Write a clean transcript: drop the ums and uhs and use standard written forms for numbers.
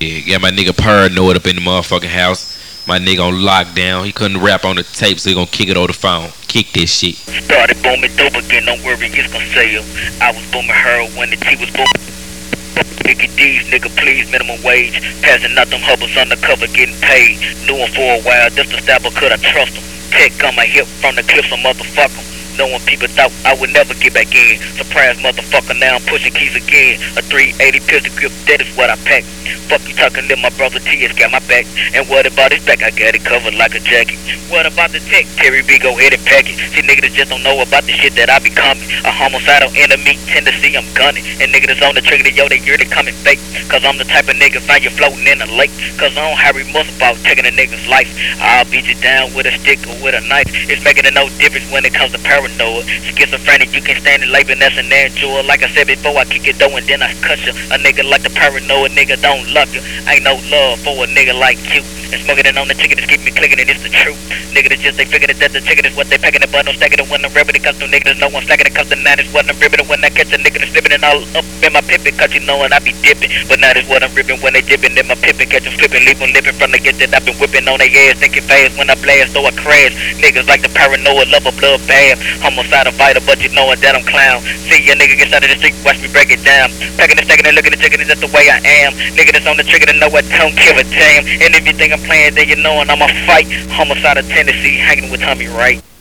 Yeah, my nigga paranoid up in the motherfucking house. My nigga on lockdown. He couldn't rap on the tape, so he gonna kick it over the phone. Kick this shit. Started booming dope again, don't worry, it's gonna sell. I was booming heroin when the T was booming. Biggie D's, nigga, please, minimum wage. Passing out them hubbers undercover, getting paid. Knew him for a while, just a stab, but could I trust him? Tech on my hip from the cliffs, a motherfucker. Knowing people thought I would never get back in. Surprise motherfucker, now I'm pushing keys again. A 380 pistol grip, that is what I pack. Fuck you talking to my brother T has got my back. And what about his back? I got it covered like a jacket. What about the tech? Terry B, go ahead and pack it. See niggas just don't know about the shit that I becoming. A homicidal enemy, tendency, I'm gunning. And niggas on the trigger, yo, they really coming fake. Cause I'm the type of nigga find you floating in a lake. Cause I don't have remorse about taking a nigga's life. I'll beat you down with a stick or with a knife. It's making it no difference when it comes to paranoid. Schizophrenic, you can stand it, label that's an Android. Like I said before, I kick it though and then I cut you. A nigga like the paranoid nigga don't love you. Ain't no love for a nigga like you. And smoking it on the chicken, just keep me clicking and it's the truth. Nigga, it's just they figured that the chicken is what they packing it, but no stacking it when I'm ribbon. It comes to niggas, no one slacking it, comes to nine is what I'm ribbon. When I catch a nigga that's slipping and all up in my pippin', cause you know and I be dipping. But now is what I'm ripping when they dipping in my pippin', catch them flipping, leave them living from the get that I've been whipping on their ass, thinking fast when I blast, so I crash. Niggas like the paranoid, love a blood bath. Homicidal fighter, but you know that I'm clown. See a nigga gets out of the street, watch me break it down. Packing and stacking and looking at chicken, that's the way I am. Nigga that's on the trigger to know I don't give a damn. And if you think I'm playing, then you know I'm a fight. Homicidal tendency, hanging with Tommy Wright.